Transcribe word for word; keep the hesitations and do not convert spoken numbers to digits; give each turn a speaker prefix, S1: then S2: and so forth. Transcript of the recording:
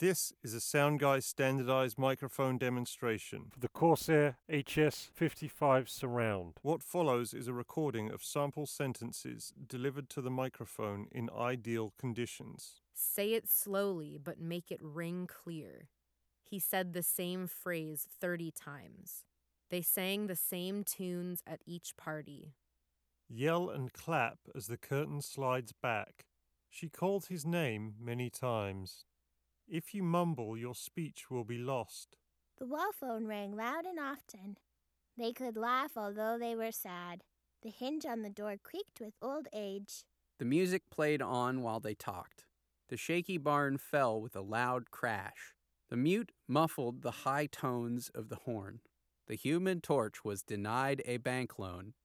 S1: This is a Soundguy standardized microphone demonstration
S2: for the Corsair H S fifty-five Surround.
S1: What follows is a recording of sample sentences delivered to the microphone in ideal conditions.
S3: Say it slowly, but make it ring clear. He said the same phrase thirty times. They sang the same tunes at each party.
S1: Yell and clap as the curtain slides back. She called his name many times. If you mumble, your speech will be lost.
S4: The wall phone rang loud and often. They could laugh although they were sad. The hinge on the door creaked with old age.
S5: The music played on while they talked. The shaky barn fell with a loud crash. The mute muffled the high tones of the horn. The Human Torch was denied a bank loan